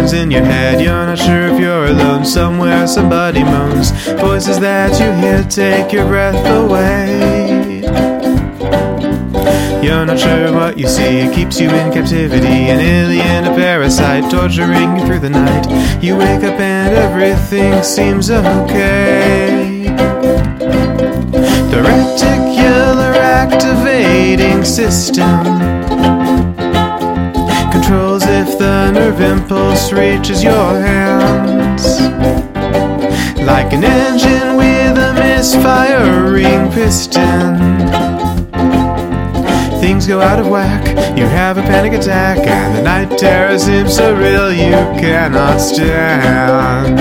things in your head. You're not sure if you're alone. Somewhere somebody moans. Voices that you hear take your breath away. You're not sure what you see. It keeps you in captivity. An alien, a parasite, torturing you through the night. You wake up and everything seems okay. The reticular activating system controls if the nerve impulse reaches your hands. Like an engine with a misfiring piston, things go out of whack. You have a panic attack, and the night terror seems so real you cannot stand.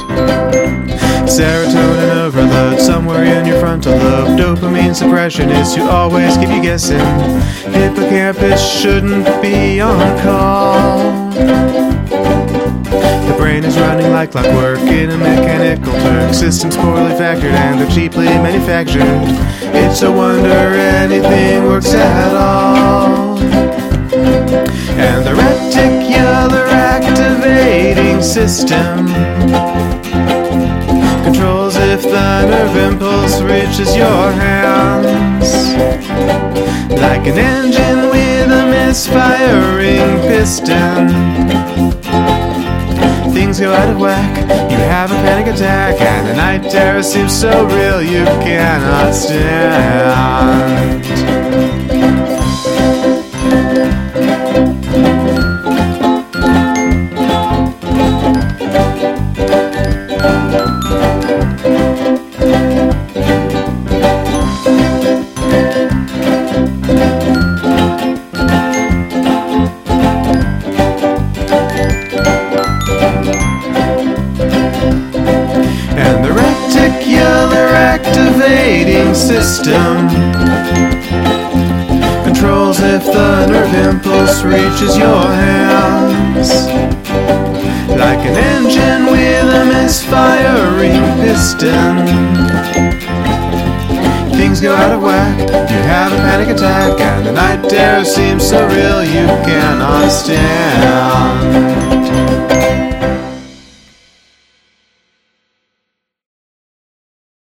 Serotonin overload somewhere in your frontal lobe. Dopamine suppression is to always keep you guessing. Hippocampus shouldn't be on call. The brain is running like clockwork in a mechanical turk. Systems poorly factored and they're cheaply manufactured. It's a wonder anything works at all. And the reticular activating system controls if the nerve impulse reaches your hands. Like an engine with a misfiring piston, things go out of whack. You have a panic attack, and the night terror seems so real you cannot stand. And the reticular activating system controls if the nerve impulse reaches your hands. Like an engine with a misfiring piston, things go out of whack. You have a panic attack, and the night terror seems so real you cannot stand.